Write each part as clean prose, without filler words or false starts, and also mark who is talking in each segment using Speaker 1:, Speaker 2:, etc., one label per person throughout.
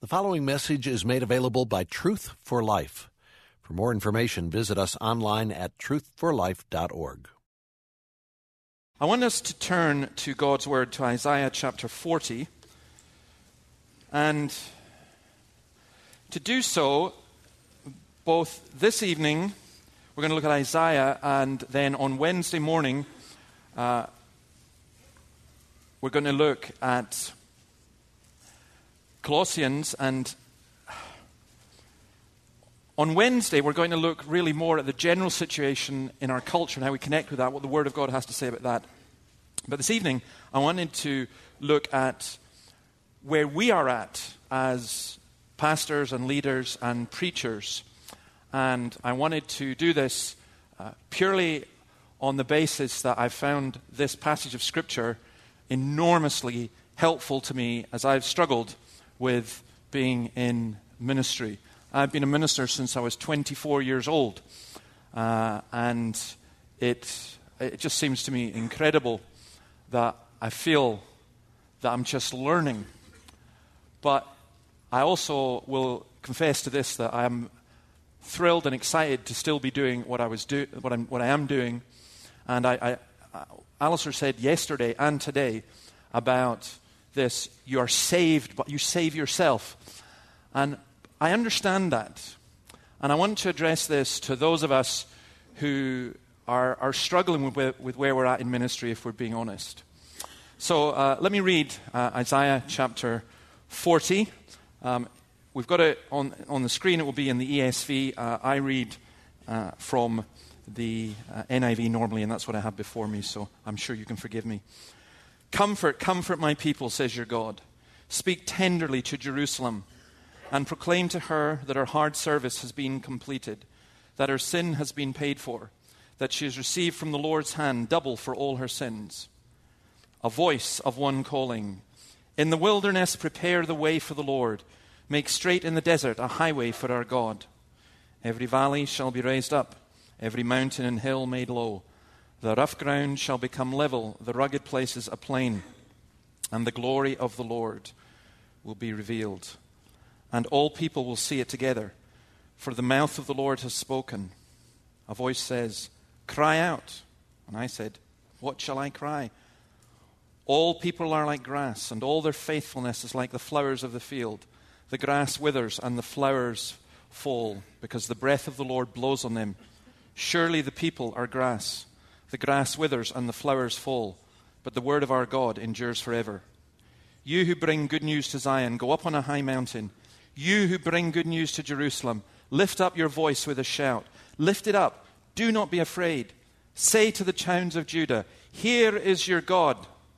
Speaker 1: The following message is made available by Truth for Life. For more information, visit us online at truthforlife.org.
Speaker 2: I want us to turn to God's Word, to Isaiah chapter 40. And to do so, both this evening, we're going to look at Isaiah, and then on Wednesday morning, we're going to look at Colossians, and on Wednesday we're going to look really more at the general situation in our culture and how we connect with that, what the Word of God has to say about that. But this evening I wanted to look at where we are at as pastors and leaders and preachers, and I wanted to do this purely on the basis that I found this passage of Scripture enormously helpful to me as I've struggled with being in ministry. I've been a minister since I was 24 years old, and it just seems to me incredible that I feel that I'm just learning. But I also will confess to this, that I am thrilled and excited to still be doing what I am doing. And Alistair said yesterday and today about this, you are saved, but you save yourself. And I understand that. And I want to address this to those of us who are struggling with where we're at in ministry, if we're being honest. So let me read Isaiah chapter 40. We've got it on the screen. It will be in the ESV. I read from the NIV normally, and that's what I have before me, so I'm sure you can forgive me. Comfort, comfort my people, says your God. Speak tenderly to Jerusalem and proclaim to her that her hard service has been completed, that her sin has been paid for, that she has received from the Lord's hand double for all her sins. A voice of one calling, in the wilderness prepare the way for the Lord. Make straight in the desert a highway for our God. Every valley shall be raised up, every mountain and hill made low. The rough ground shall become level, the rugged places a plain, and the glory of the Lord will be revealed. And all people will see it together, for the mouth of the Lord has spoken. A voice says, cry out. And I said, what shall I cry? All people are like grass, and all their faithfulness is like the flowers of the field. The grass withers and the flowers fall, because the breath of the Lord blows on them. Surely the people are grass. The grass withers and the flowers fall, but the word of our God endures forever. You who bring good news to Zion, go up on a high mountain. You who bring good news to Jerusalem, lift up your voice with a shout. Lift it up. Do not be afraid. Say to the towns of Judah, here is your God.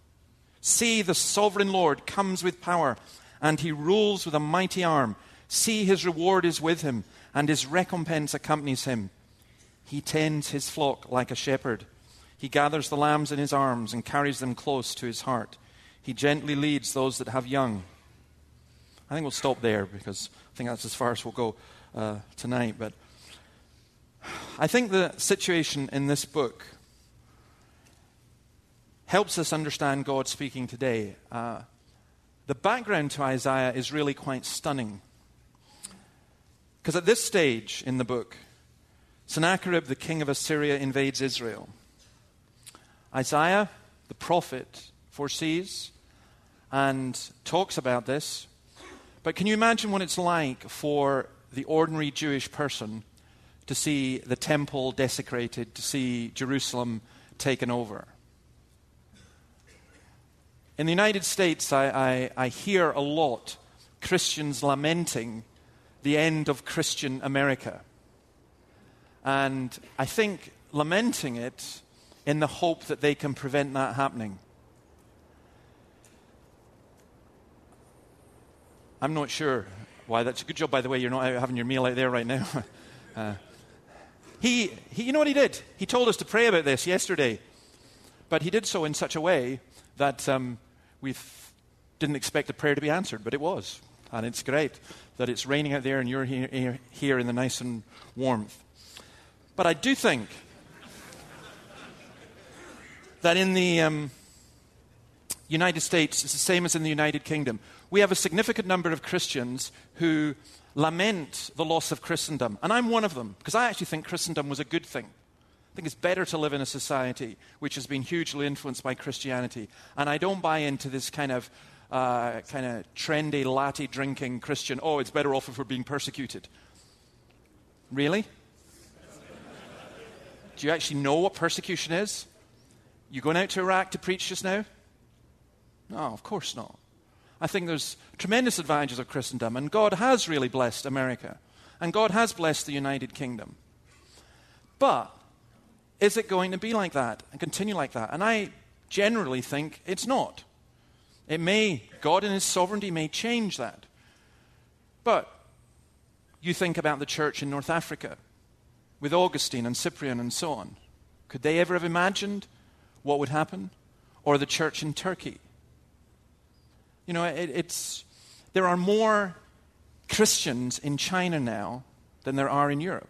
Speaker 2: See, the sovereign Lord comes with power, and he rules with a mighty arm. See, his reward is with him, and his recompense accompanies him. He tends his flock like a shepherd. He gathers the lambs in his arms and carries them close to his heart. He gently leads those that have young. I think we'll stop there, because I think that's as far as we'll go tonight. But I think the situation in this book helps us understand God speaking today. The background to Isaiah is really quite stunning. Because at this stage in the book, Sennacherib, the king of Assyria, invades Israel. Isaiah, the prophet, foresees and talks about this. But can you imagine what it's like for the ordinary Jewish person to see the temple desecrated, to see Jerusalem taken over? In the United States, I hear a lot Christians lamenting the end of Christian America. And I think lamenting it in the hope that they can prevent that happening. I'm not sure why. That's a good job, by the way, you're not out having your meal out there right now. He, you know what he did? He told us to pray about this yesterday. But he did so in such a way that we didn't expect the prayer to be answered, but it was. And it's great that it's raining out there and you're here in the nice and warmth. But I do think that in United States, it's the same as in the United Kingdom. We have a significant number of Christians who lament the loss of Christendom. And I'm one of them, because I actually think Christendom was a good thing. I think it's better to live in a society which has been hugely influenced by Christianity. And I don't buy into this kind of trendy, latte drinking Christian, oh, it's better off if we're being persecuted. Really? Do you actually know what persecution is? You going out to Iraq to preach just now? No, of course not. I think there's tremendous advantages of Christendom, and God has really blessed America, and God has blessed the United Kingdom. But is it going to be like that and continue like that? And I generally think it's not. It may, God in His sovereignty may change that. But you think about the church in North Africa with Augustine and Cyprian and so on. Could they ever have imagined what would happen? Or the church in Turkey? You know, there are more Christians in China now than there are in Europe.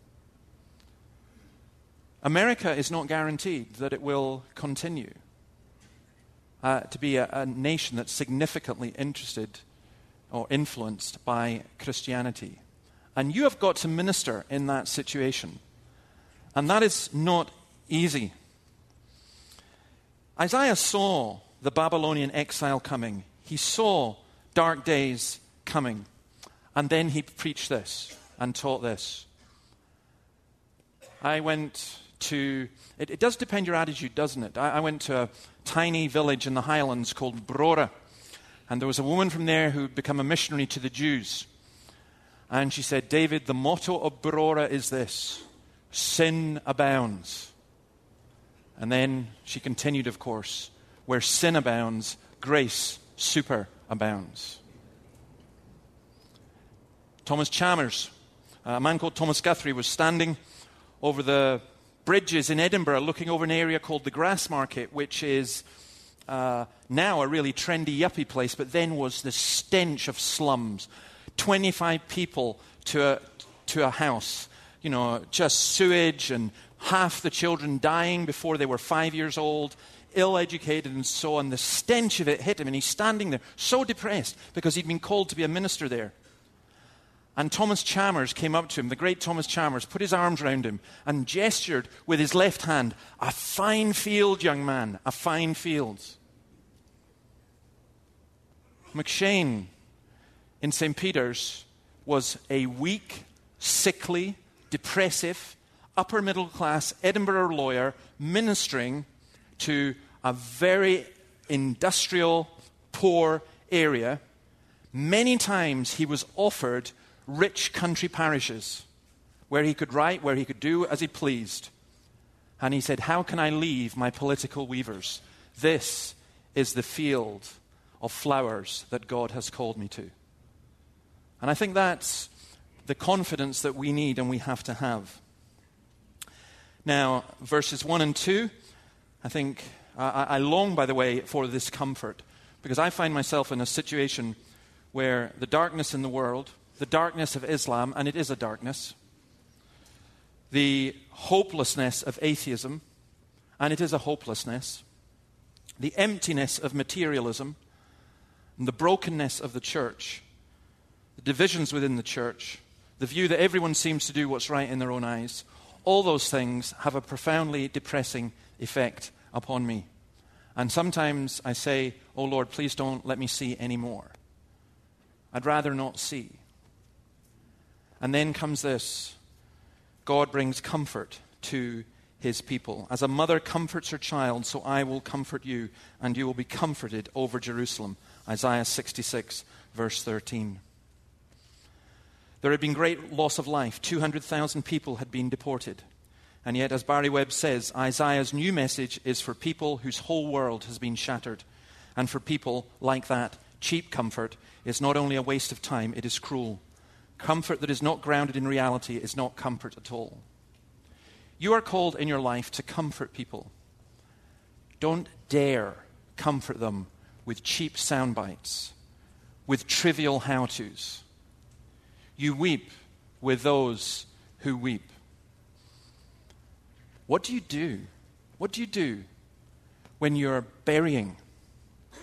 Speaker 2: America is not guaranteed that it will continue to be a nation that's significantly interested or influenced by Christianity. And you have got to minister in that situation. And that is not easy. Isaiah saw the Babylonian exile coming. He saw dark days coming. And then he preached this and taught this. I went to, it does depend your attitude, doesn't it? I went to a tiny village in the Highlands called Brora. And there was a woman from there who had become a missionary to the Jews. And she said, David, the motto of Brora is this: sin abounds. And then she continued, of course, where sin abounds, grace superabounds. Thomas Chalmers, a man called Thomas Guthrie, was standing over the bridges in Edinburgh looking over an area called the Grassmarket, which is now a really trendy yuppie place, but then was the stench of slums. 25 people to a house, you know, just sewage, and half the children dying before they were 5 years old, ill-educated and so on. The stench of it hit him, and he's standing there so depressed because he'd been called to be a minister there. And Thomas Chalmers came up to him, the great Thomas Chalmers, put his arms around him and gestured with his left hand, "A fine field, young man, a fine field." McShane in St. Peter's was a weak, sickly, depressive, upper-middle-class Edinburgh lawyer ministering to a very industrial, poor area. Many times he was offered rich country parishes where he could write, where he could do as he pleased. And he said, how can I leave my political weavers? This is the field of flowers that God has called me to. And I think that's the confidence that we need and we have to have. Now, verses 1 and 2, I think, I long, by the way, for this comfort, because I find myself in a situation where the darkness in the world, the darkness of Islam, and it is a darkness, the hopelessness of atheism, and it is a hopelessness, the emptiness of materialism, and the brokenness of the church, the divisions within the church, the view that everyone seems to do what's right in their own eyes, all those things have a profoundly depressing effect upon me. And sometimes I say, oh Lord, please don't let me see any more. I'd rather not see. And then comes this: God brings comfort to His people. As a mother comforts her child, so I will comfort you, and you will be comforted over Jerusalem. Isaiah 66, verse 13. There had been great loss of life. 200,000 people had been deported. And yet, as Barry Webb says, Isaiah's new message is for people whose whole world has been shattered. And for people like that, cheap comfort is not only a waste of time, it is cruel. Comfort that is not grounded in reality is not comfort at all. You are called in your life to comfort people. Don't dare comfort them with cheap sound bites, with trivial how-tos. You weep with those who weep. What do you do? What do you do when you're burying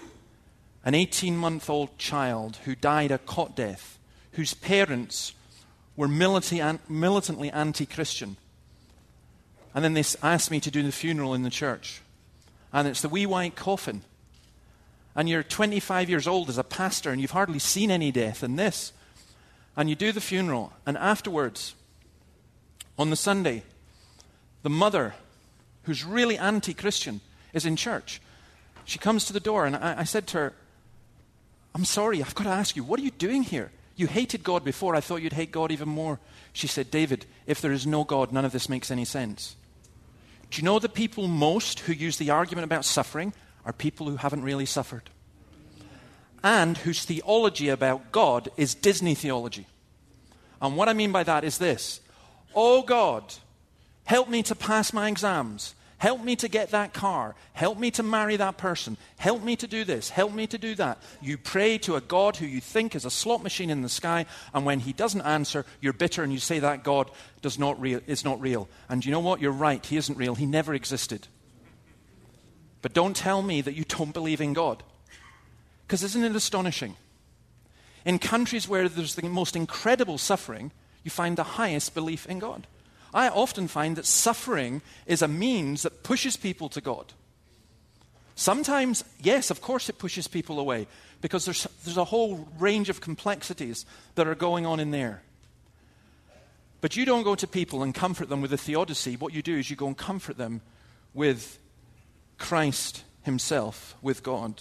Speaker 2: an 18-month-old child who died a cot death, whose parents were militantly anti-Christian. And then they asked me to do the funeral in the church. And it's the wee white coffin. And you're 25 years old as a pastor and you've hardly seen any death in this. And you do the funeral. And afterwards, on the Sunday, the mother, who's really anti-Christian, is in church. She comes to the door and I said to her, I'm sorry, I've got to ask you, what are you doing here? You hated God before. I thought you'd hate God even more. She said, David, if there is no God, none of this makes any sense. Do you know the people most who use the argument about suffering are people who haven't really suffered? And whose theology about God is Disney theology. And what I mean by that is this. Oh God, help me to pass my exams. Help me to get that car. Help me to marry that person. Help me to do this. Help me to do that. You pray to a God who you think is a slot machine in the sky, and when he doesn't answer, you're bitter and you say that God is not real. And you know what? You're right. He isn't real. He never existed. But don't tell me that you don't believe in God. Because isn't it astonishing? In countries where there's the most incredible suffering, you find the highest belief in God. I often find that suffering is a means that pushes people to God. Sometimes, yes, of course it pushes people away because there's a whole range of complexities that are going on in there. But you don't go to people and comfort them with a theodicy. What you do is you go and comfort them with Christ himself, with God.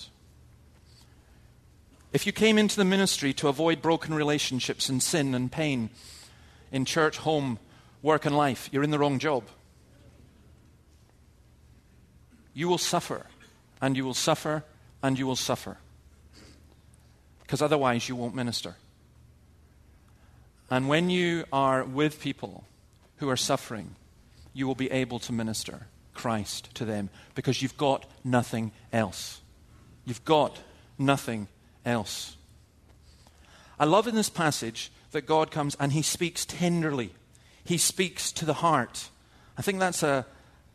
Speaker 2: If you came into the ministry to avoid broken relationships and sin and pain in church, home, work and life, you're in the wrong job. You will suffer, and you will suffer, and you will suffer. Because otherwise you won't minister. And when you are with people who are suffering, you will be able to minister Christ to them because you've got nothing else. You've got nothing else. I love in this passage that God comes and he speaks tenderly. He speaks to the heart. I think that's a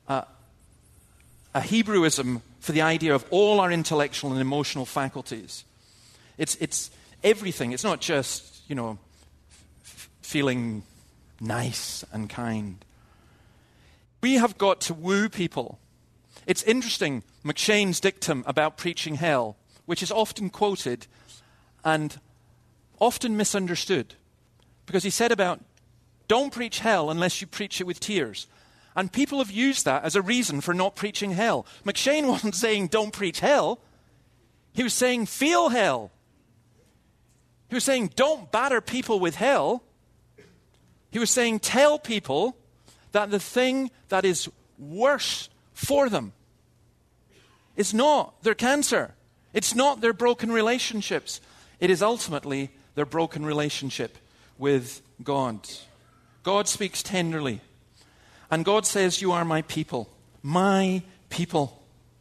Speaker 2: Hebrewism for the idea of all our intellectual and emotional faculties. It's everything. It's not just, feeling nice and kind. We have got to woo people. It's interesting, McShane's dictum about preaching hell, which is often quoted and often misunderstood. Because he said about, don't preach hell unless you preach it with tears. And people have used that as a reason for not preaching hell. McShane wasn't saying don't preach hell. He was saying feel hell. He was saying don't batter people with hell. He was saying tell people that the thing that is worse for them is not their cancer. It's not their broken relationships. It is ultimately their broken relationship with God. God speaks tenderly. And God says, you are my people. My people.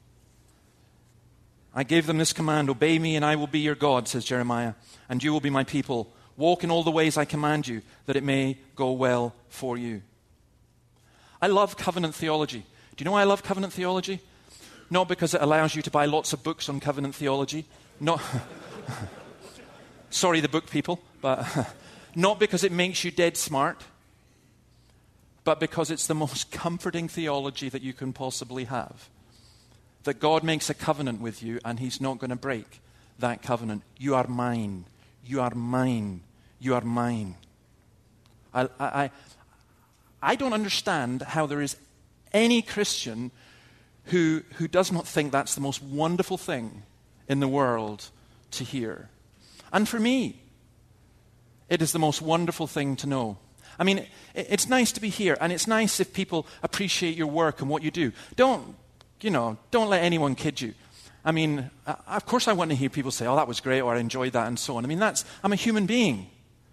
Speaker 2: I gave them this command, obey me and I will be your God, says Jeremiah, and you will be my people. Walk in all the ways I command you, that it may go well for you. I love covenant theology. Do you know why I love covenant theology? Not because it allows you to buy lots of books on covenant theology. Not sorry, the book people, but not because it makes you dead smart, but because it's the most comforting theology that you can possibly have. That God makes a covenant with you and he's not going to break that covenant. You are mine. You are mine. You are mine. I don't understand how there is any Christian who does not think that's the most wonderful thing in the world to hear. And for me, it is the most wonderful thing to know. I mean, it's nice to be here, and it's nice if people appreciate your work and what you do. Don't let anyone kid you. I mean, of course I want to hear people say, oh, that was great, or I enjoyed that, and so on. I mean, I'm a human being.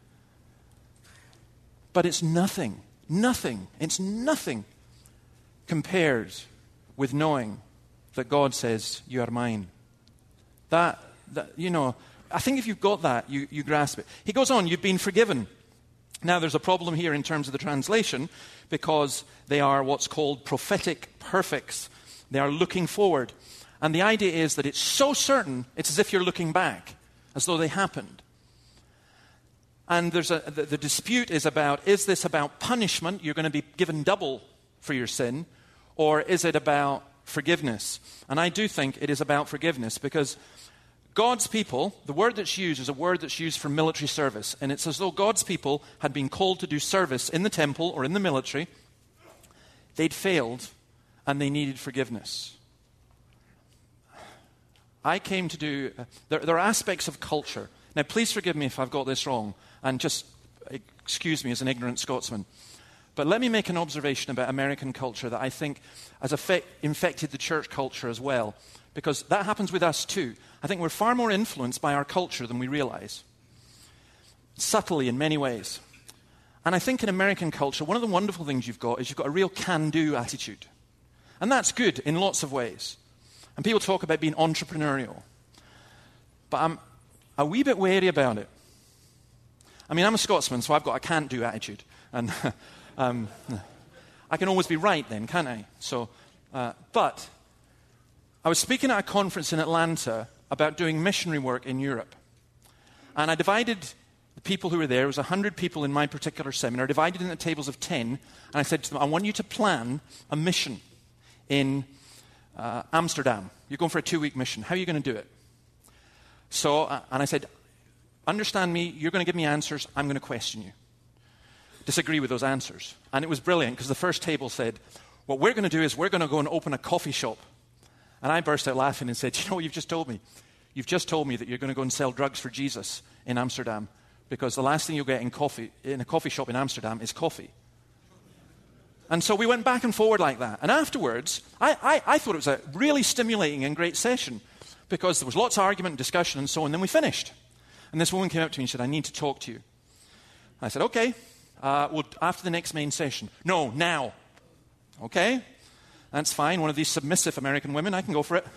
Speaker 2: But it's nothing it's nothing compared with knowing that God says, you are mine. I think if you've got that, you grasp it. He goes on, you've been forgiven. Now, there's a problem here in terms of the translation because they are what's called prophetic perfects. They are looking forward. And the idea is that it's so certain, it's as if you're looking back, as though they happened. And the dispute is this about punishment? You're going to be given double for your sin, or is it about forgiveness? And I do think it is about forgiveness, because God's people, the word that's used is a word that's used for military service. And it's as though God's people had been called to do service in the temple or in the military. They'd failed, and they needed forgiveness. I came to do... There are aspects of culture. Now, please forgive me if I've got this wrong, and just excuse me as an ignorant Scotsman. But let me make an observation about American culture that I think has infected the church culture as well, because that happens with us too. I think we're far more influenced by our culture than we realize, subtly in many ways. And I think in American culture, one of the wonderful things you've got is you've got a real can-do attitude. And that's good in lots of ways. And people talk about being entrepreneurial. But I'm a wee bit wary about it. I mean, I'm a Scotsman, so I've got a can't-do attitude. And I can always be right then, can't I? But I was speaking at a conference in Atlanta about doing missionary work in Europe. And I divided the people who were there. It was 100 people in my particular seminar, divided into tables of 10. And I said to them, I want you to plan a mission in Amsterdam. You're going for a 2-week mission. How are you going to do it? And I said, understand me, you're going to give me answers, I'm going to question you. Disagree with those answers. And it was brilliant, because the first table said, what we're going to do is we're going to go and open a coffee shop. And I burst out laughing and said, you know what you've just told me? You've just told me that you're going to go and sell drugs for Jesus in Amsterdam, because the last thing you'll get in a coffee shop in Amsterdam is coffee. And so we went back and forward like that. And afterwards, I thought it was a really stimulating and great session, because there was lots of argument and discussion and so on. And then we finished. And this woman came up to me and said, I need to talk to you. I said, okay. Well, after the next main session. No, now. Okay. That's fine. One of these submissive American women, I can go for it.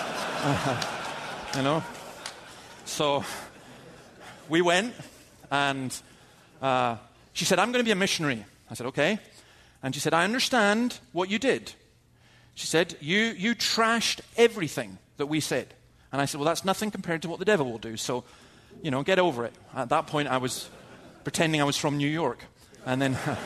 Speaker 2: You know. So we went, and she said, I'm going to be a missionary. I said, okay. And she said, I understand what you did. She said, you trashed everything that we said. And I said, well, that's nothing compared to what the devil will do. So, get over it. At that point, I was pretending I was from New York. And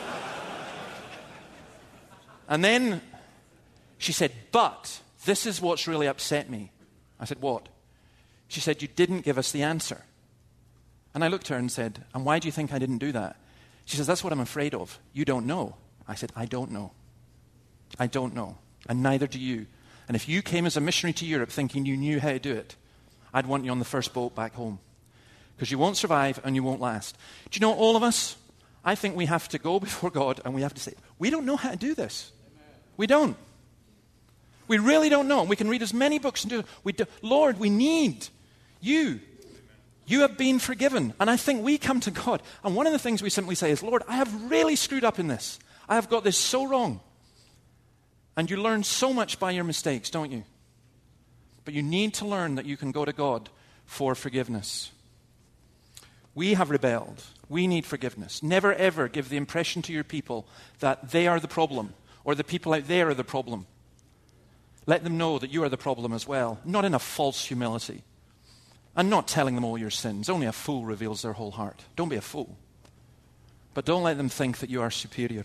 Speaker 2: then she said, but this is what's really upset me. I said, what? She said, you didn't give us the answer. And I looked at her and said, and why do you think I didn't do that? She says, that's what I'm afraid of. You don't know. I said, I don't know. I don't know. And neither do you. And if you came as a missionary to Europe thinking you knew how to do it, I'd want you on the first boat back home. Because you won't survive and you won't last. Do you know, all of us, I think we have to go before God and we have to say, we don't know how to do this. We don't. We really don't know. We can read as many books and do it. Lord, we need you. You have been forgiven. And I think we come to God, and one of the things we simply say is, Lord, I have really screwed up in this. I have got this so wrong. And you learn so much by your mistakes, don't you? But you need to learn that you can go to God for forgiveness. We have rebelled. We need forgiveness. Never ever give the impression to your people that they are the problem, or the people out there are the problem. Let them know that you are the problem as well, not in a false humility. And not telling them all your sins. Only a fool reveals their whole heart. Don't be a fool. But don't let them think that you are superior.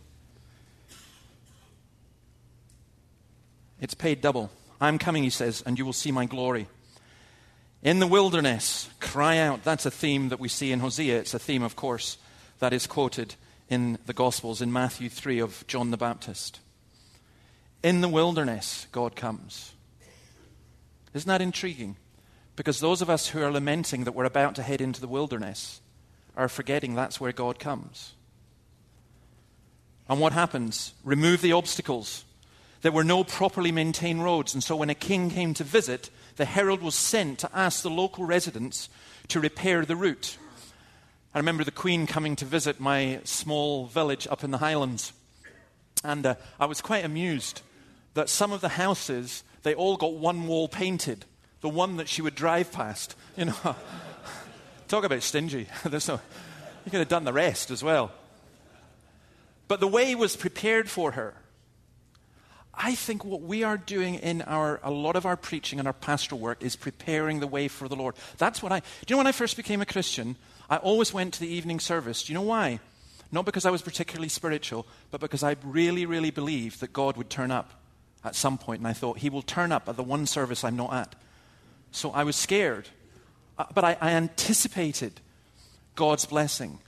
Speaker 2: It's paid double. I'm coming, he says, and you will see my glory. In the wilderness, cry out. That's a theme that we see in Hosea. It's a theme, of course, that is quoted in the Gospels, in Matthew 3 of John the Baptist. In the wilderness, God comes. Isn't that intriguing? Because those of us who are lamenting that we're about to head into the wilderness are forgetting that's where God comes. And what happens? Remove the obstacles. There were no properly maintained roads, and so when a king came to visit, the herald was sent to ask the local residents to repair the route. I remember the Queen coming to visit my small village up in the Highlands, and I was quite amused that some of the houses, they all got one wall painted. The one that she would drive past, Talk about stingy. You could have done the rest as well. But the way was prepared for her. I think what we are doing in a lot of our preaching and our pastoral work is preparing the way for the Lord. That's what do you know when I first became a Christian, I always went to the evening service. Do you know why? Not because I was particularly spiritual, but because I really, really believed that God would turn up at some point. And I thought, he will turn up at the one service I'm not at. So I was scared. But I anticipated God's blessing.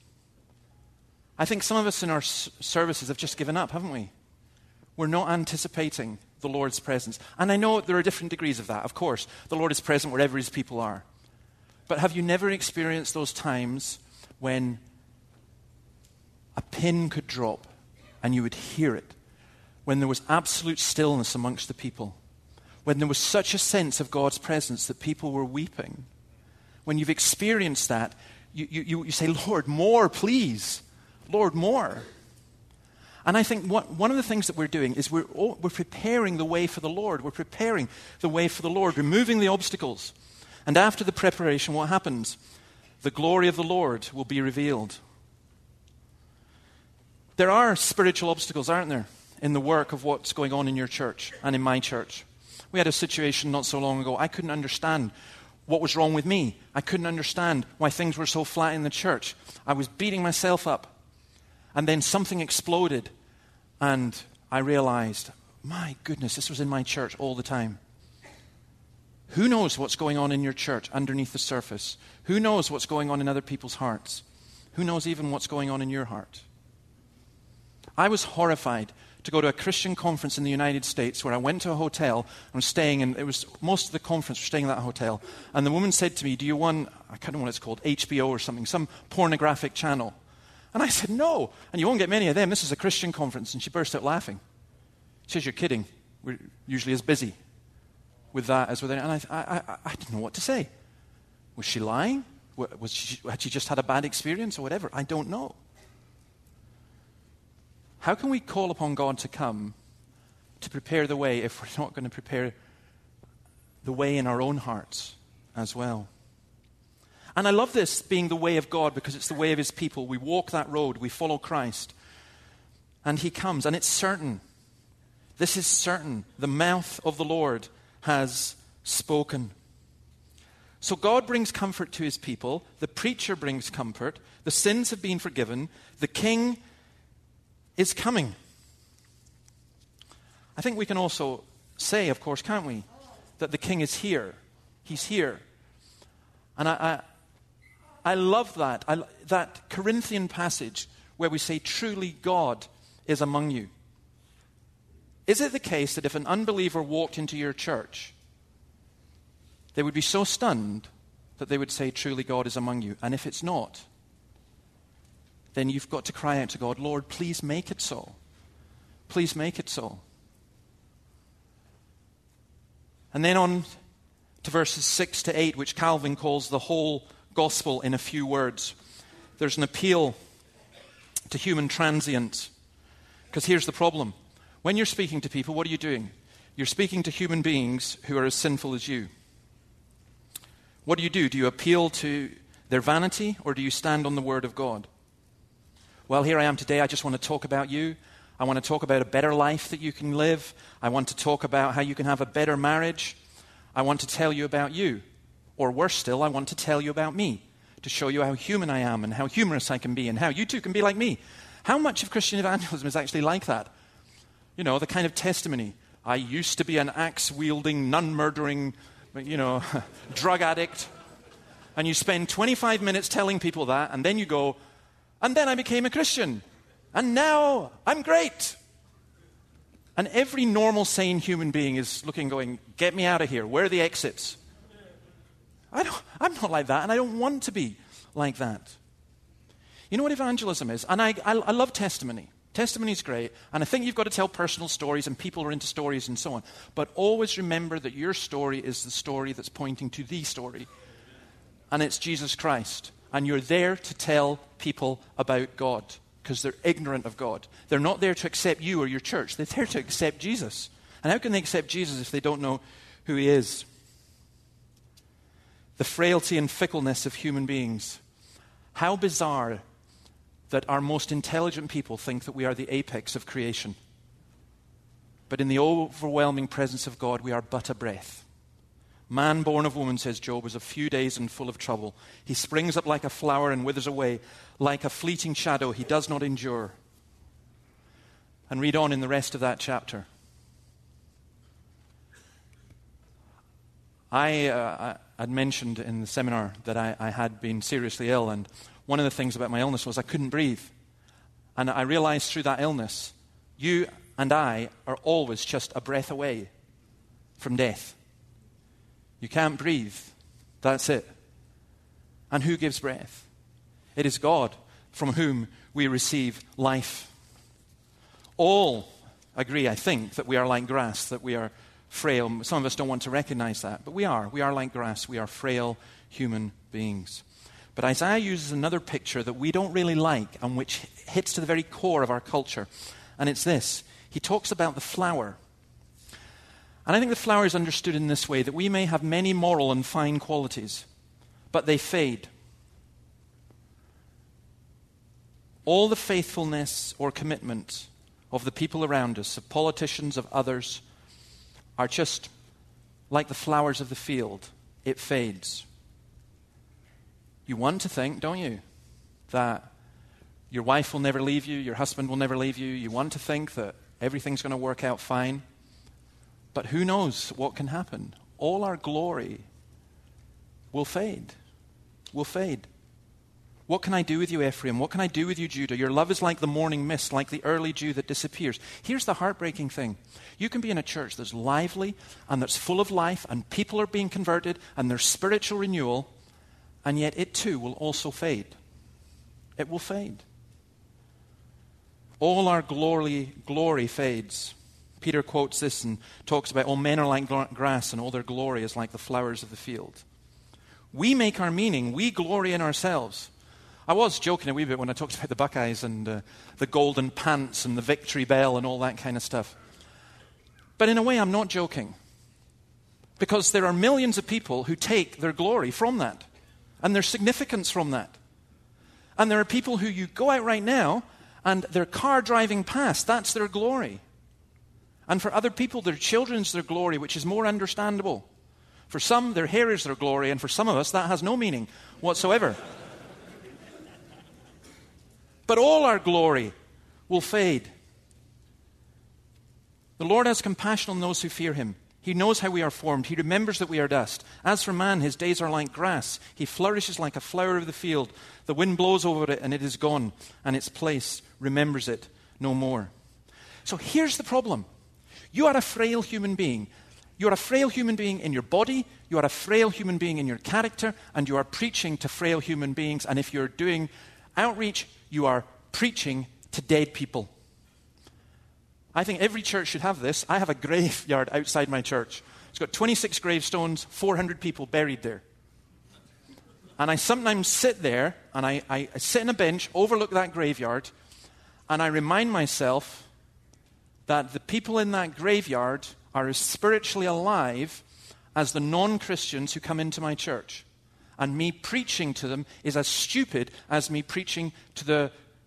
Speaker 2: I think some of us in our services have just given up, haven't we? We're not anticipating the Lord's presence. And I know there are different degrees of that, of course. The Lord is present wherever his people are. But have you never experienced those times when a pin could drop and you would hear it? When there was absolute stillness amongst the people? When there was such a sense of God's presence that people were weeping? When you've experienced that, you say, Lord, more, please. Lord, more. And I think one of the things that we're doing is we're preparing the way for the Lord. We're preparing the way for the Lord, removing the obstacles. And after the preparation, what happens? The glory of the Lord will be revealed. There are spiritual obstacles, aren't there, in the work of what's going on in your church and in my church. We had a situation not so long ago. I couldn't understand what was wrong with me. I couldn't understand why things were so flat in the church. I was beating myself up. And then something exploded, and I realized, my goodness, this was in my church all the time. Who knows what's going on in your church underneath the surface? Who knows what's going on in other people's hearts? Who knows even what's going on in your heart? I was horrified to go to a Christian conference in the United States where I went to a hotel and was staying, and it was most of the conference were staying in that hotel. And the woman said to me, do you want, I can't know what it's called, HBO or something, some pornographic channel? And I said, no, and you won't get many of them. This is a Christian conference. And she burst out laughing. She says, you're kidding. We're usually as busy with that as with it. And I didn't know what to say. Was she lying? Had she just had a bad experience or whatever? I don't know. How can we call upon God to come to prepare the way if we're not going to prepare the way in our own hearts as well? And I love this being the way of God because it's the way of his people. We walk that road. We follow Christ. And he comes. And it's certain. This is certain. The mouth of the Lord has spoken. So God brings comfort to his people. The preacher brings comfort. The sins have been forgiven. The king is coming. I think we can also say, of course, can't we, that the king is here. He's here. And I love that. That Corinthian passage where we say, truly God is among you. Is it the case that if an unbeliever walked into your church, they would be so stunned that they would say, truly God is among you? And if it's not, then you've got to cry out to God, Lord, please make it so. Please make it so. And then on to verses 6 to 8, which Calvin calls the whole gospel in a few words. There's an appeal to human transience. Because here's the problem. When you're speaking to people, what are you doing? You're speaking to human beings who are as sinful as you. What do? Do you appeal to their vanity, or do you stand on the word of God? Well, here I am today. I just want to talk about you. I want to talk about a better life that you can live. I want to talk about how you can have a better marriage. I want to tell you about you. Or worse still, I want to tell you about me, to show you how human I am and how humorous I can be and how you too can be like me. How much of Christian evangelism is actually like that? You know, the kind of testimony. I used to be an axe-wielding, nun-murdering, drug addict. And you spend 25 minutes telling people that, and then you go, and then I became a Christian. And now I'm great. And every normal, sane human being is looking, going, get me out of here. Where are the exits? I'm not like that, and I don't want to be like that. You know what evangelism is? And I love testimony. Testimony is great, and I think you've got to tell personal stories, and people are into stories and so on. But always remember that your story is the story that's pointing to the story. And it's Jesus Christ. And you're there to tell people about God, because they're ignorant of God. They're not there to accept you or your church. They're there to accept Jesus. And how can they accept Jesus if they don't know who he is? The frailty and fickleness of human beings. How bizarre that our most intelligent people think that we are the apex of creation. But in the overwhelming presence of God, we are but a breath. Man born of woman, says Job, is a few days and full of trouble. He springs up like a flower and withers away. Like a fleeting shadow, he does not endure. And read on in the rest of that chapter. I had mentioned in the seminar that I had been seriously ill, and one of the things about my illness was I couldn't breathe. And I realized through that illness, you and I are always just a breath away from death. You can't breathe. That's it. And who gives breath? It is God, from whom we receive life. All agree, I think, that we are like grass, that we are frail. Some of us don't want to recognize that, but we are. We are like grass. We are frail human beings. But Isaiah uses another picture that we don't really like and which hits to the very core of our culture. And it's this. He talks about the flower. And I think the flower is understood in this way, that we may have many moral and fine qualities, but they fade. All the faithfulness or commitment of the people around us, of politicians, of others, are just like the flowers of the field. It fades. You want to think, don't you, that your wife will never leave you, your husband will never leave you. You want to think that everything's going to work out fine. But who knows what can happen? All our glory will fade. Will fade. What can I do with you, Ephraim? What can I do with you, Judah? Your love is like the morning mist, like the early dew that disappears. Here's the heartbreaking thing. You can be in a church that's lively and that's full of life and people are being converted and there's spiritual renewal, and yet it too will also fade. It will fade. All our glory fades. Peter quotes this and talks about all men are like grass and all their glory is like the flowers of the field. We make our meaning. We glory in ourselves. I was joking a wee bit when I talked about the Buckeyes and the golden pants and the victory bell and all that kind of stuff. But in a way, I'm not joking. Because there are millions of people who take their glory from that and their significance from that. And there are people who you go out right now and their car driving past, that's their glory. And for other people, their children's their glory, which is more understandable. For some, their hair is their glory, and for some of us, that has no meaning whatsoever. But all our glory will fade. The Lord has compassion on those who fear him. He knows how we are formed. He remembers that we are dust. As for man, his days are like grass. He flourishes like a flower of the field. The wind blows over it, and it is gone, and its place remembers it no more. So here's the problem. You are a frail human being. You are a frail human being in your body, you are a frail human being in your character, and you are preaching to frail human beings. And if you're doing outreach, you are preaching to dead people. I think every church should have this. I have a graveyard outside my church. It's got 26 gravestones, 400 people buried there. And I sometimes sit there, and I sit on a bench, overlook that graveyard, and I remind myself that the people in that graveyard are as spiritually alive as the non-Christians who come into my church. And me preaching to them is as stupid as me preaching to the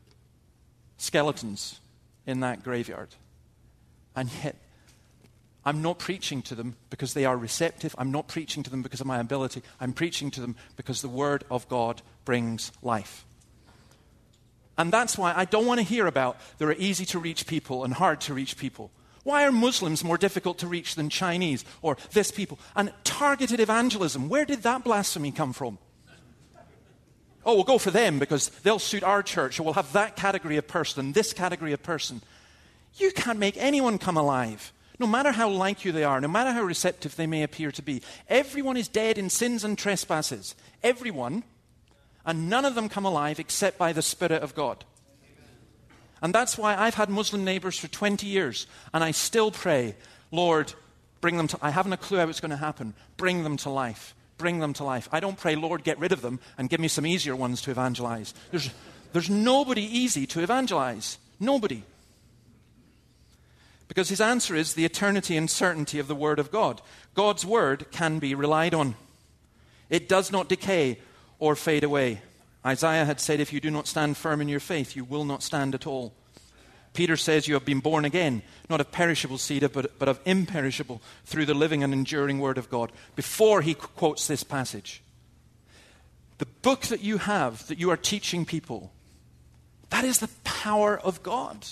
Speaker 2: skeletons in that graveyard. And yet, I'm not preaching to them because they are receptive. I'm not preaching to them because of my ability. I'm preaching to them because the Word of God brings life. And that's why I don't want to hear about there are easy to reach people and hard to reach people. Why are Muslims more difficult to reach than Chinese or this people? And targeted evangelism, where did that blasphemy come from? Oh, we'll go for them because they'll suit our church, or we'll have that category of person and this category of person. You can't make anyone come alive, no matter how like you they are, no matter how receptive they may appear to be. Everyone is dead in sins and trespasses. Everyone. And none of them come alive except by the Spirit of God. And that's why I've had Muslim neighbors for 20 years, and I still pray, Lord, bring them to, I haven't a clue how it's going to happen. Bring them to life. Bring them to life. I don't pray, Lord, get rid of them and give me some easier ones to evangelize. There's nobody easy to evangelize. Nobody. Because his answer is the eternity and certainty of the Word of God. God's Word can be relied on. It does not decay or fade away. Isaiah had said, if you do not stand firm in your faith, you will not stand at all. Peter says you have been born again, not of perishable seed, but of imperishable, through the living and enduring word of God. Before he quotes this passage. The book that you have, that you are teaching people, that is the power of God.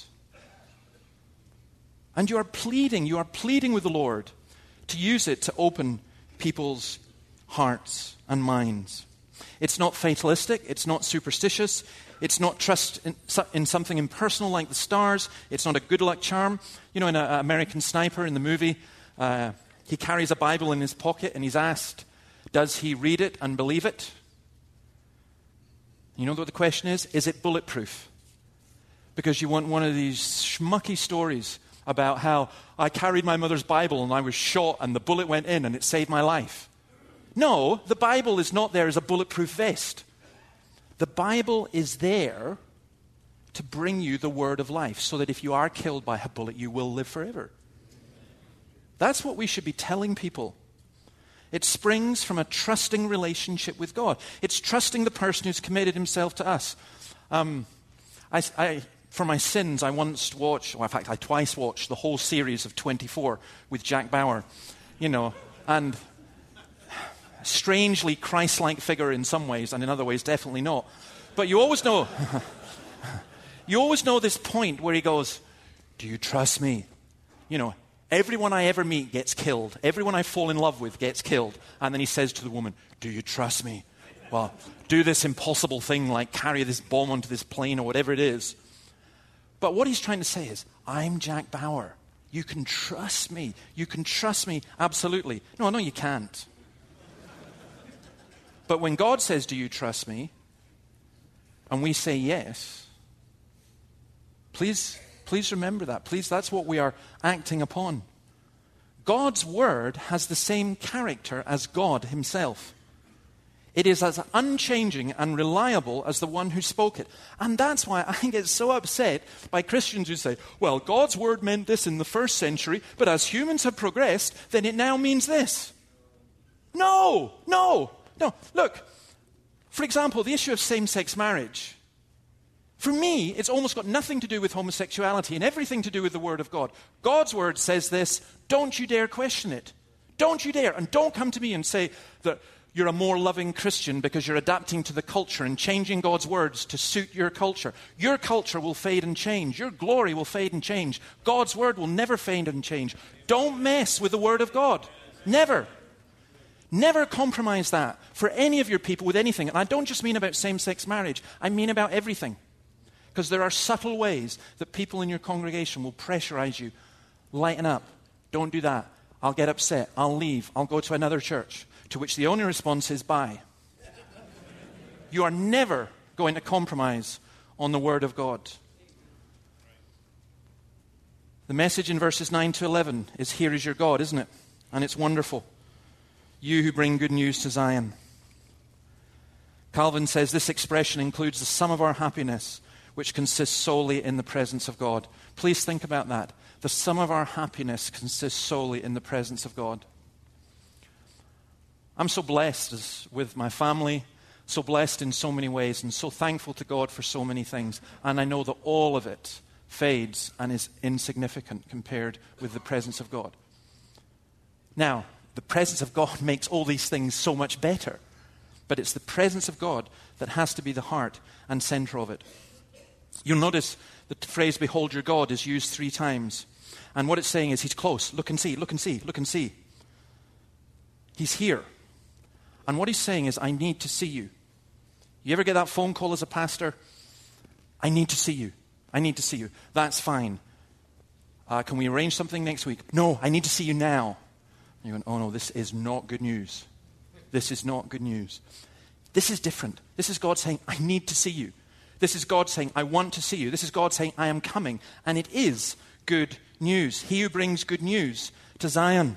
Speaker 2: And you are pleading with the Lord to use it to open people's hearts and minds. It's not fatalistic, it's not superstitious, it's not trust in something impersonal like the stars, it's not a good luck charm. You know, in American Sniper in the movie, he carries a Bible in his pocket and he's asked, does he read it and believe it? You know what the question is? Is it bulletproof? Because you want one of these schmucky stories about how I carried my mother's Bible and I was shot and the bullet went in and it saved my life. No, the Bible is not there as a bulletproof vest. The Bible is there to bring you the word of life so that if you are killed by a bullet, you will live forever. That's what we should be telling people. It springs from a trusting relationship with God. It's trusting the person who's committed himself to us. For my sins, I once watched, well, in fact, I twice watched the whole series of 24 with Jack Bauer, and strangely Christ-like figure in some ways, and in other ways, definitely not. But you always know, this point where he goes, do you trust me? Everyone I ever meet gets killed. Everyone I fall in love with gets killed. And then he says to the woman, do you trust me? Well, do this impossible thing like carry this bomb onto this plane or whatever it is. But what he's trying to say is, I'm Jack Bauer. You can trust me. You can trust me absolutely. No, you can't. But when God says, do you trust me? And we say yes, please remember that. Please, that's what we are acting upon. God's word has the same character as God himself. It is as unchanging and reliable as the one who spoke it. And that's why I get so upset by Christians who say, well, God's word meant this in the first century, but as humans have progressed, then it now means this. No. Look, for example, the issue of same-sex marriage. For me, it's almost got nothing to do with homosexuality and everything to do with the word of God. God's word says this. Don't you dare question it. Don't you dare. And don't come to me and say that you're a more loving Christian because you're adapting to the culture and changing God's words to suit your culture. Your culture will fade and change. Your glory will fade and change. God's word will never fade and change. Don't mess with the word of God. Never. Never compromise that for any of your people with anything. And I don't just mean about same-sex marriage. I mean about everything. Because there are subtle ways that people in your congregation will pressurize you. Lighten up. Don't do that. I'll get upset. I'll leave. I'll go to another church. To which the only response is bye. You are never going to compromise on the word of God. The message in verses 9 to 11 is, here is your God, isn't it? And it's wonderful. You who bring good news to Zion. Calvin says this expression includes the sum of our happiness, which consists solely in the presence of God. Please think about that. The sum of our happiness consists solely in the presence of God. I'm so blessed with my family, so blessed in so many ways, and so thankful to God for so many things. And I know that all of it fades and is insignificant compared with the presence of God. Now, the presence of God makes all these things so much better. But it's the presence of God that has to be the heart and center of it. You'll notice the phrase, behold your God, is used 3 times. And what it's saying is, he's close. Look and see, look and see, look and see. He's here. And what he's saying is, I need to see you. You ever get that phone call as a pastor? I need to see you. I need to see you. That's fine. Can we arrange something next week? No, I need to see you now. And you're going, oh no, this is not good news. This is not good news. This is different. This is God saying, I need to see you. This is God saying, I want to see you. This is God saying, I am coming. And it is good news. He who brings good news to Zion.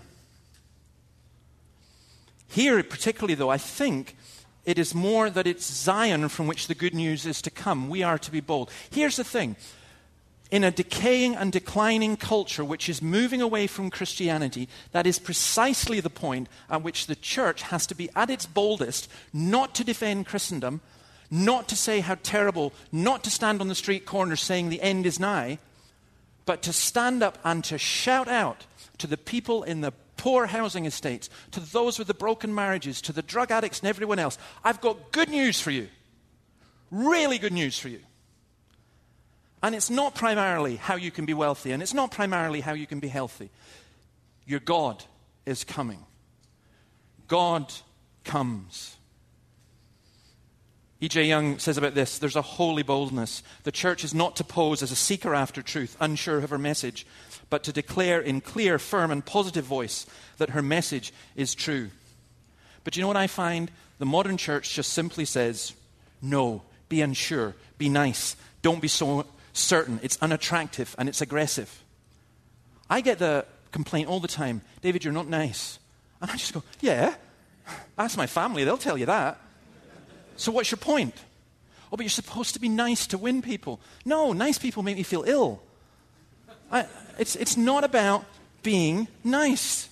Speaker 2: Here, particularly though, I think it is more that it's Zion from which the good news is to come. We are to be bold. Here's the thing. In a decaying and declining culture which is moving away from Christianity, that is precisely the point at which the church has to be at its boldest, not to defend Christendom, not to say how terrible, not to stand on the street corner saying the end is nigh, but to stand up and to shout out to the people in the poor housing estates, to those with the broken marriages, to the drug addicts and everyone else, I've got good news for you. Really good news for you. And it's not primarily how you can be wealthy, and it's not primarily how you can be healthy. Your God is coming. God comes. E.J. Young says about this, there's a holy boldness. The church is not to pose as a seeker after truth, unsure of her message, but to declare in clear, firm, and positive voice that her message is true. But you know what I find? The modern church just simply says, no, be unsure, be nice, don't be so certain. It's unattractive and it's aggressive. I get the complaint all the time, David, you're not nice. And I just go, yeah, ask my family, they'll tell you that. So what's your point? Oh, but you're supposed to be nice to win people. No, nice people make me feel ill. It's not about being nice.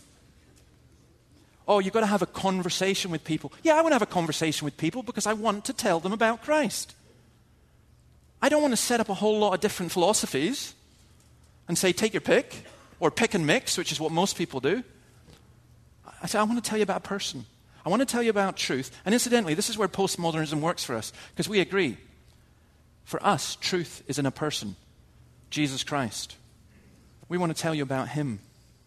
Speaker 2: Oh, you've got to have a conversation with people. Yeah, I want to have a conversation with people because I want to tell them about Christ. I don't want to set up a whole lot of different philosophies and say, take your pick, or pick and mix, which is what most people do. I say, I want to tell you about a person. I want to tell you about truth. And incidentally, this is where postmodernism works for us, because we agree. For us, truth is in a person, Jesus Christ. We want to tell you about him.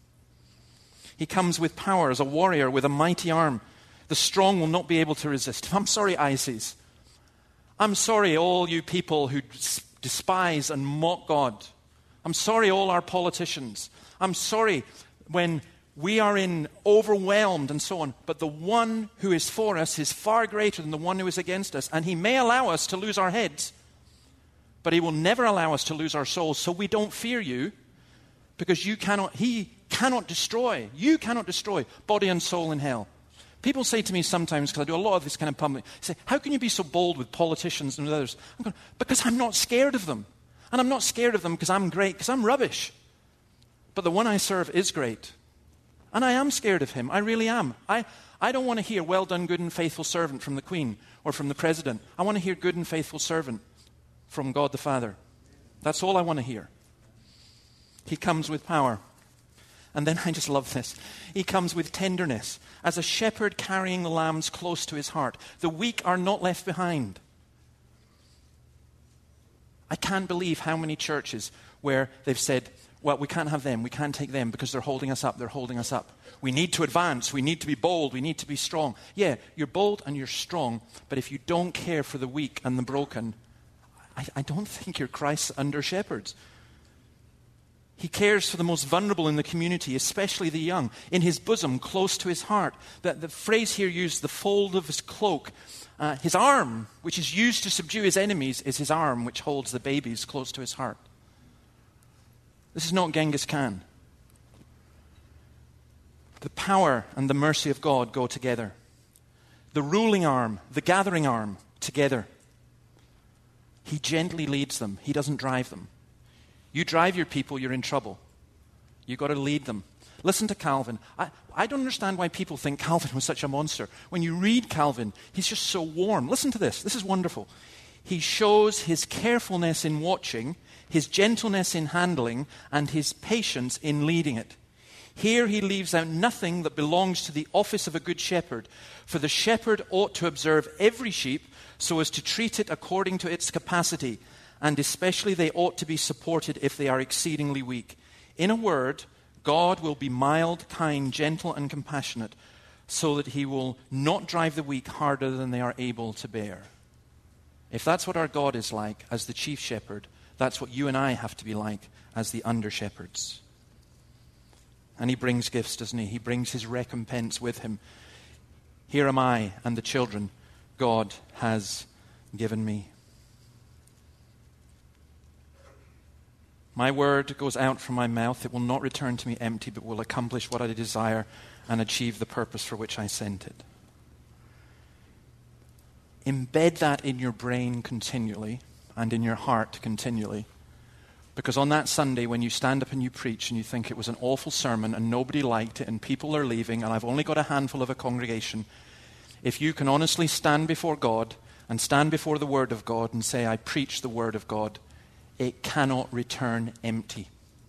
Speaker 2: He comes with power as a warrior with a mighty arm. The strong will not be able to resist. I'm sorry, ISIS. I'm sorry, all you people who despise and mock God. I'm sorry, all our politicians. I'm sorry when we are overwhelmed and so on. But the one who is for us is far greater than the one who is against us. And he may allow us to lose our heads, but he will never allow us to lose our souls. So we don't fear you, because he cannot destroy. You cannot destroy body and soul in hell. People say to me sometimes, because I do a lot of this kind of public, say, how can you be so bold with politicians and with others? I'm going, because I'm not scared of them. And I'm not scared of them because I'm great, because I'm rubbish. But the one I serve is great. And I am scared of him. I really am. I don't want to hear, well done, good and faithful servant from the Queen or from the President. I want to hear good and faithful servant from God the Father. That's all I want to hear. He comes with power. And then I just love this. He comes with tenderness, as a shepherd carrying the lambs close to his heart. The weak are not left behind. I can't believe how many churches where they've said, well, we can't have them, we can't take them because they're holding us up, We need to advance, we need to be bold, we need to be strong. Yeah, you're bold and you're strong, but if you don't care for the weak and the broken, I don't think you're Christ's under-shepherds. He cares for the most vulnerable in the community, especially the young, in his bosom, close to his heart. The phrase here used, the fold of his cloak. His arm, which is used to subdue his enemies, is his arm, which holds the babies close to his heart. This is not Genghis Khan. The power and the mercy of God go together. The ruling arm, the gathering arm, together. He gently leads them. He doesn't drive them. You drive your people, you're in trouble. You've got to lead them. Listen to Calvin. I don't understand why people think Calvin was such a monster. When you read Calvin, he's just so warm. Listen to this. This is wonderful. He shows his carefulness in watching, his gentleness in handling, and his patience in leading it. Here he leaves out nothing that belongs to the office of a good shepherd. For the shepherd ought to observe every sheep so as to treat it according to its capacity, and especially they ought to be supported if they are exceedingly weak. In a word, God will be mild, kind, gentle, and compassionate, so that he will not drive the weak harder than they are able to bear. If that's what our God is like as the chief shepherd, that's what you and I have to be like as the under-shepherds. And he brings gifts, doesn't he? He brings his recompense with him. Here am I and the children God has given me. My word goes out from my mouth. It will not return to me empty, but will accomplish what I desire and achieve the purpose for which I sent it. Embed that in your brain continually and in your heart continually. Because on that Sunday when you stand up and you preach and you think it was an awful sermon and nobody liked it and people are leaving and I've only got a handful of a congregation, if you can honestly stand before God and stand before the Word of God and say, I preach the Word of God, it cannot return empty.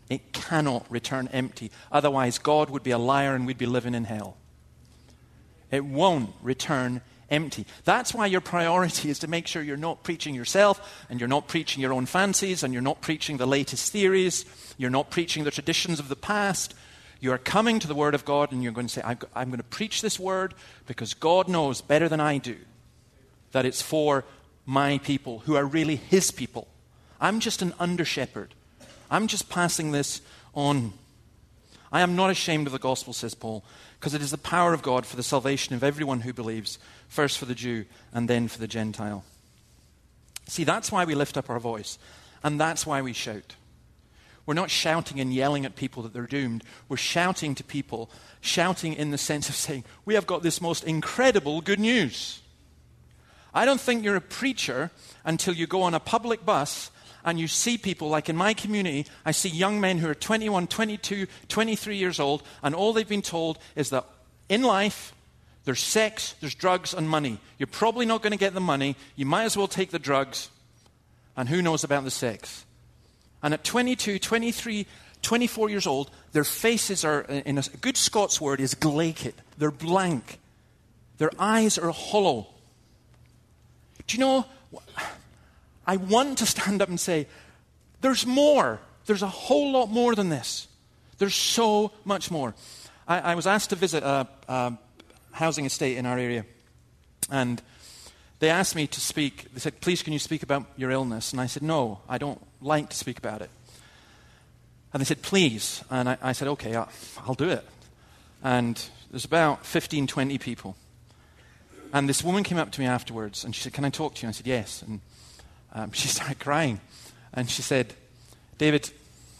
Speaker 2: It cannot return empty. Otherwise, God would be a liar and we'd be living in hell. It won't return empty. That's why your priority is to make sure you're not preaching yourself, and you're not preaching your own fancies, and you're not preaching the latest theories, you're not preaching the traditions of the past. You are coming to the Word of God and you're going to say, I'm going to preach this Word because God knows better than I do that it's for my people who are really His people. I'm just an under-shepherd. I'm just passing this on. I am not ashamed of the gospel, says Paul, because it is the power of God for the salvation of everyone who believes, first for the Jew and then for the Gentile. See, that's why we lift up our voice, and that's why we shout. We're not shouting and yelling at people that they're doomed. We're shouting to people, shouting in the sense of saying, we have got this most incredible good news. I don't think you're a preacher until you go on a public bus and you see people, like in my community, I see young men who are 21, 22, 23 years old, and all they've been told is that in life, there's sex, there's drugs, and money. You're probably not going to get the money. You might as well take the drugs, and who knows about the sex? And at 22, 23, 24 years old, their faces are, in a good Scots word, is glaikit. They're blank. Their eyes are hollow. Do you know, I want to stand up and say, there's more. There's a whole lot more than this. There's so much more. I was asked to visit a housing estate in our area. And they asked me to speak. They said, please, can you speak about your illness? And I said, no, I don't like to speak about it. And they said, please. And I said, okay, I'll do it. And there's about 15, 20 people. And this woman came up to me afterwards, and she said, can I talk to you? I said, yes. And she started crying. And she said, David,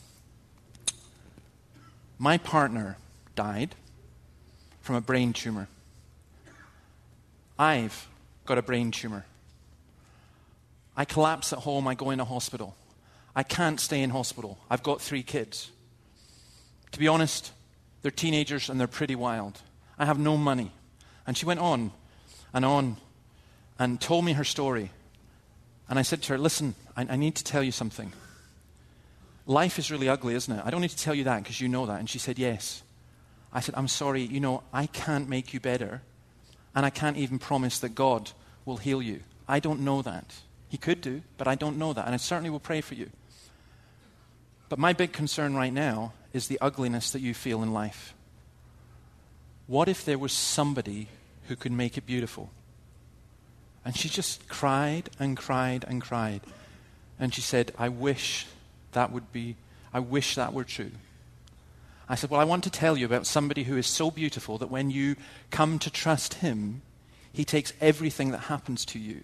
Speaker 2: my partner died from a brain tumor. I've got a brain tumor. I collapse at home, I go into hospital. I can't stay in hospital. I've got 3 kids. To be honest, they're teenagers and they're pretty wild. I have no money. And she went on and told me her story. And I said to her, listen, I need to tell you something. Life is really ugly, isn't it? I don't need to tell you that because you know that. And she said, yes. I said, I'm sorry, I can't make you better. And I can't even promise that God will heal you. I don't know that. He could do, but I don't know that. And I certainly will pray for you. But my big concern right now is the ugliness that you feel in life. What if there was somebody who could make it beautiful? And she just cried and cried and cried. And she said, I wish that were true. I said, well, I want to tell you about somebody who is so beautiful that when you come to trust him, he takes everything that happens to you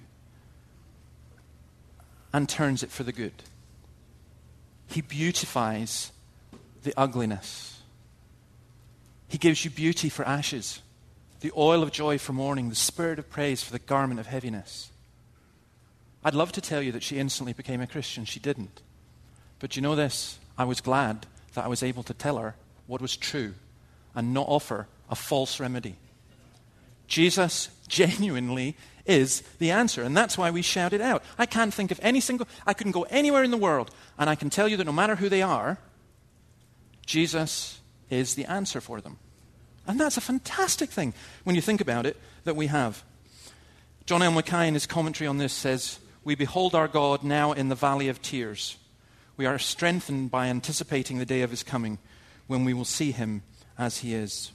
Speaker 2: and turns it for the good. He beautifies the ugliness. He gives you beauty for ashes, the oil of joy for mourning, the spirit of praise for the garment of heaviness. I'd love to tell you that she instantly became a Christian. She didn't. But you know this, I was glad that I was able to tell her what was true and not offer a false remedy. Jesus genuinely is the answer, and that's why we shout it out. I can't think of I couldn't go anywhere in the world, and I can tell you that no matter who they are, Jesus is the answer for them. And that's a fantastic thing when you think about it that we have. John L. Mackay in his commentary on this says, we behold our God now in the valley of tears. We are strengthened by anticipating the day of his coming when we will see him as he is.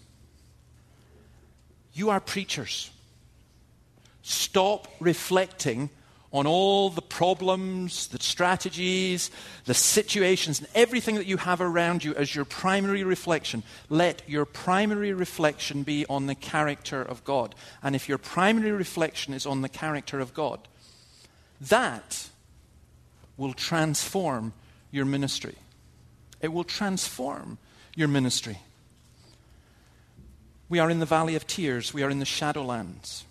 Speaker 2: You are preachers. Stop reflecting on all the problems, the strategies, the situations, and everything that you have around you as your primary reflection. Let your primary reflection be on the character of God. And if your primary reflection is on the character of God, that will transform your ministry. It will transform your ministry. We are in the valley of tears. We are in the shadowlands.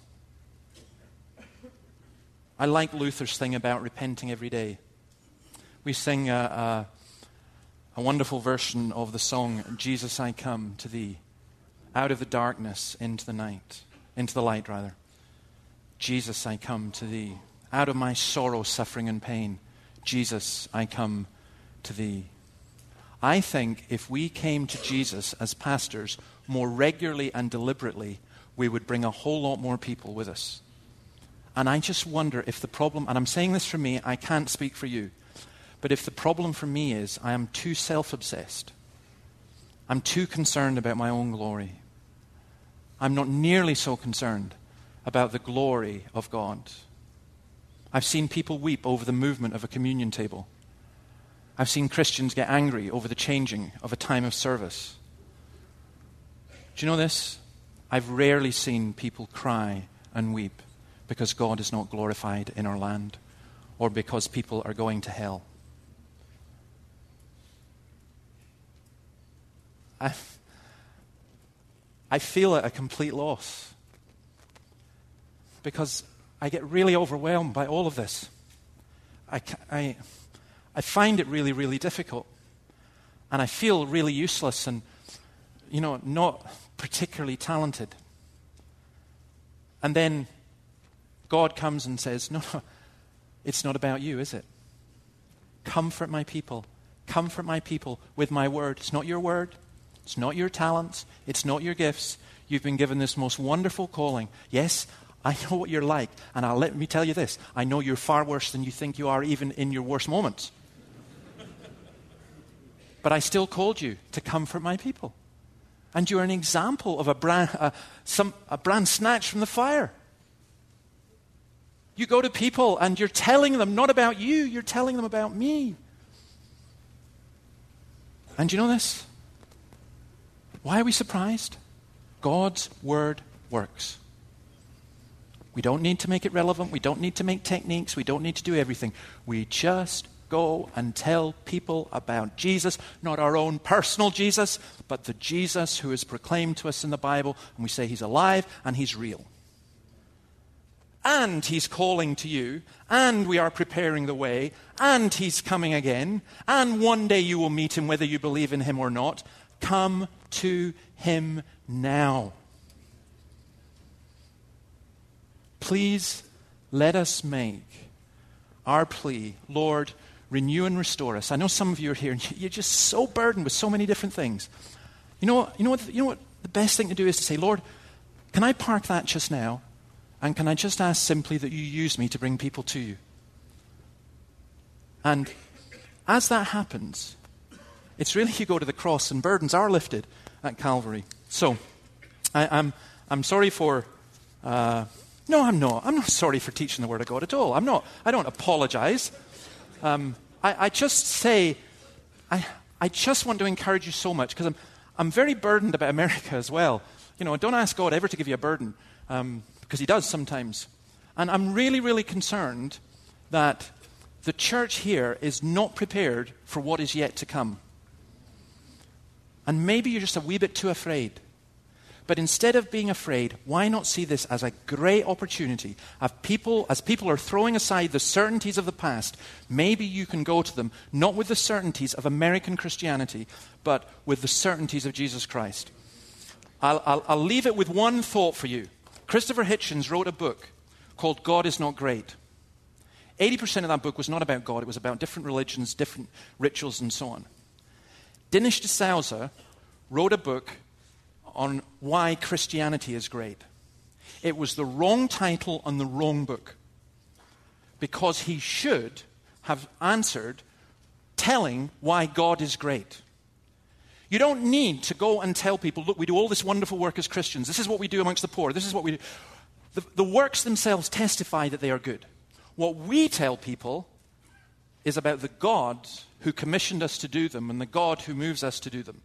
Speaker 2: I like Luther's thing about repenting every day. We sing a wonderful version of the song, Jesus, I come to thee, out of the darkness into the light. Jesus, I come to thee, out of my sorrow, suffering, and pain. Jesus, I come to thee. I think if we came to Jesus as pastors more regularly and deliberately, we would bring a whole lot more people with us. And I just wonder if the problem, and I'm saying this for me, I can't speak for you, but if the problem for me is I am too self-obsessed, I'm too concerned about my own glory. I'm not nearly so concerned about the glory of God. I've seen people weep over the movement of a communion table. I've seen Christians get angry over the changing of a time of service. Do you know this? I've rarely seen people cry and weep because God is not glorified in our land or because people are going to hell. I feel at a complete loss because I get really overwhelmed by all of this. I find it really, really difficult. And I feel really useless and, not particularly talented. And then God comes and says, no, it's not about you, is it? Comfort my people. Comfort my people with my word. It's not your word. It's not your talents. It's not your gifts. You've been given this most wonderful calling. Yes, I know what you're like. And let me tell you this. I know you're far worse than you think you are even in your worst moments. But I still called you to comfort my people. And you're an example of a brand snatched from the fire. You go to people and you're telling them not about you, you're telling them about me. And you know this? Why are we surprised? God's word works. We don't need to make it relevant. We don't need to make techniques. We don't need to do everything. We just go and tell people about Jesus, not our own personal Jesus, but the Jesus who is proclaimed to us in the Bible. And we say he's alive and he's real. And he's calling to you, and we are preparing the way, and he's coming again, and one day you will meet him whether you believe in him or not. Come to him now. Please let us make our plea, Lord, renew and restore us. I know some of you are here and you're just so burdened with so many different things. You know what the best thing to do is to say, Lord, can I park that just now? And can I just ask simply that you use me to bring people to you? And as that happens, it's really you go to the cross and burdens are lifted at Calvary. So, I'm sorry for... no, I'm not. I'm not sorry for teaching the Word of God at all. I don't apologize. I just say... I just want to encourage you so much because I'm very burdened about America as well. Don't ask God ever to give you a burden. Because he does sometimes. And I'm really, really concerned that the church here is not prepared for what is yet to come. And maybe you're just a wee bit too afraid. But instead of being afraid, why not see this as a great opportunity? As people are throwing aside the certainties of the past, maybe you can go to them, not with the certainties of American Christianity, but with the certainties of Jesus Christ. I'll leave it with one thought for you. Christopher Hitchens wrote a book called God is Not Great. 80% of that book was not about God. It was about different religions, different rituals, and so on. Dinesh D'Souza wrote a book on why Christianity is great. It was the wrong title on the wrong book because he should have answered telling why God is great. You don't need to go and tell people, look, we do all this wonderful work as Christians. This is what we do amongst the poor. This is what we do. The works themselves testify that they are good. What we tell people is about the God who commissioned us to do them and the God who moves us to do them.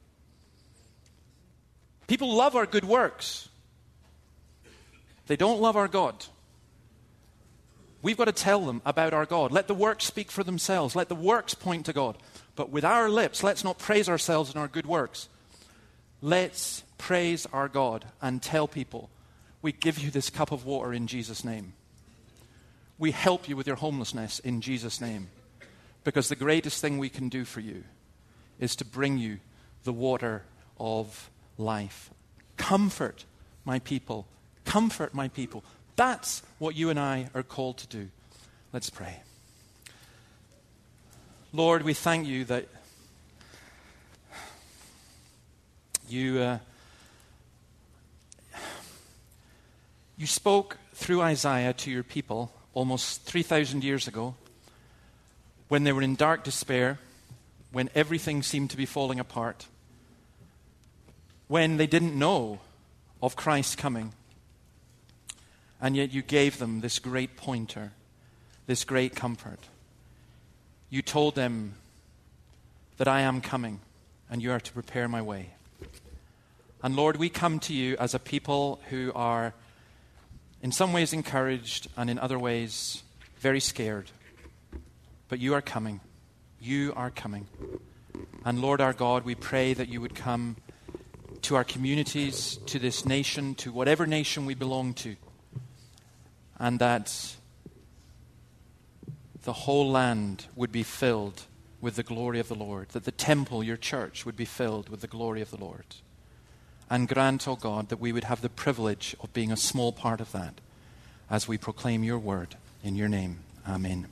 Speaker 2: People love our good works. They don't love our God. We've got to tell them about our God. Let the works speak for themselves. Let the works point to God. But with our lips, let's not praise ourselves in our good works. Let's praise our God and tell people, we give you this cup of water in Jesus' name. We help you with your homelessness in Jesus' name. Because the greatest thing we can do for you is to bring you the water of life. Comfort my people. Comfort my people. That's what you and I are called to do. Let's pray. Lord, we thank you that You spoke through Isaiah to your people almost 3,000 years ago when they were in dark despair, when everything seemed to be falling apart, when they didn't know of Christ coming. And yet you gave them this great pointer, this great comfort. You told them that I am coming and you are to prepare my way. And Lord, we come to you as a people who are in some ways encouraged and in other ways very scared. But you are coming. You are coming. And Lord our God, we pray that you would come to our communities, to this nation, to whatever nation we belong to, and that the whole land would be filled with the glory of the Lord, that the temple, your church, would be filled with the glory of the Lord. And grant, O God, that we would have the privilege of being a small part of that as we proclaim your word in your name. Amen.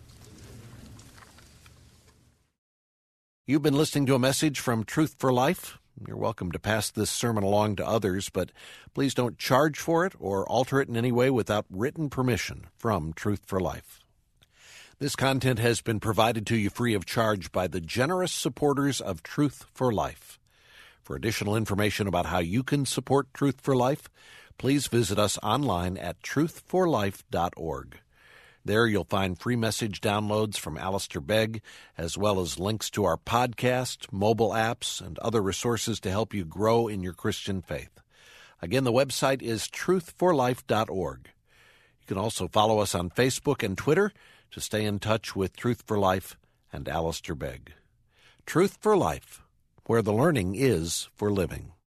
Speaker 1: You've been listening to a message from Truth for Life. You're welcome to pass this sermon along to others, but please don't charge for it or alter it in any way without written permission from Truth for Life. This content has been provided to you free of charge by the generous supporters of Truth for Life. For additional information about how you can support Truth for Life, please visit us online at truthforlife.org. There you'll find free message downloads from Alistair Begg, as well as links to our podcast, mobile apps, and other resources to help you grow in your Christian faith. Again, the website is truthforlife.org. You can also follow us on Facebook and Twitter to stay in touch with Truth for Life and Alistair Begg. Truth for Life, where the learning is for living.